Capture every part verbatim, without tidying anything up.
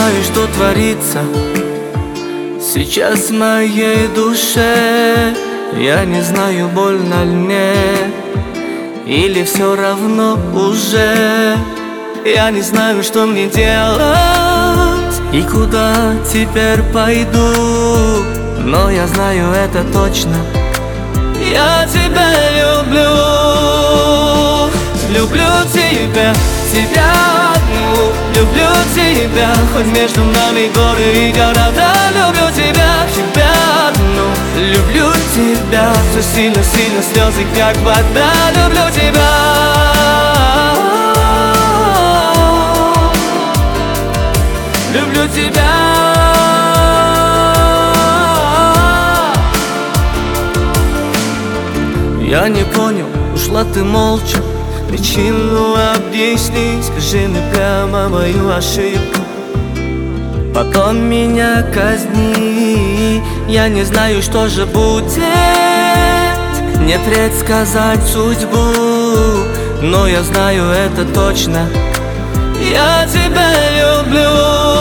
знаю, что творится сейчас в моей душе. Я не знаю, больно ли мне, или все равно уже. Я не знаю, что мне делать и куда теперь пойду, но я знаю это точно: я тебя люблю. Люблю тебя, тебя одну. Люблю тебя, хоть между нами горы и города. Люблю тебя, тебя одну. Люблю тебя, все сильно-сильно, слезы как вода. Люблю тебя. Люблю тебя. Я не понял, ушла ты молча. Причину объясни, скажи мне прямо мою ошибку, потом меня казни. Я не знаю, что же будет, не предсказать судьбу, но я знаю это точно: я тебя люблю.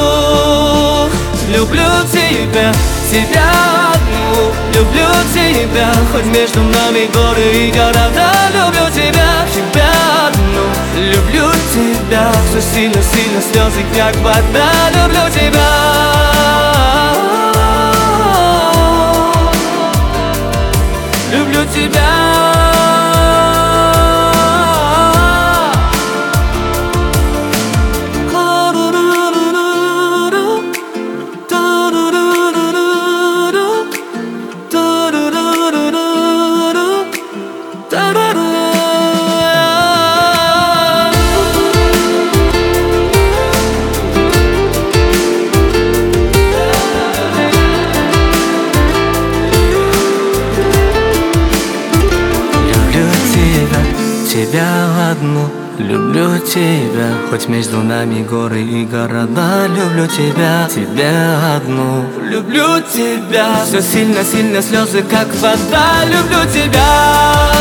Люблю тебя, тебя одну. Люблю тебя, хоть между нами горы и города. Люблю тебя, тебя одну. Люблю тебя, все сильно-сильно, слезы как вода. Люблю тебя. Люблю тебя. Тебя одну, люблю тебя, хоть между нами горы и города. Люблю тебя, тебя одну. Люблю тебя, все сильно-сильно, слезы как вода. Люблю тебя.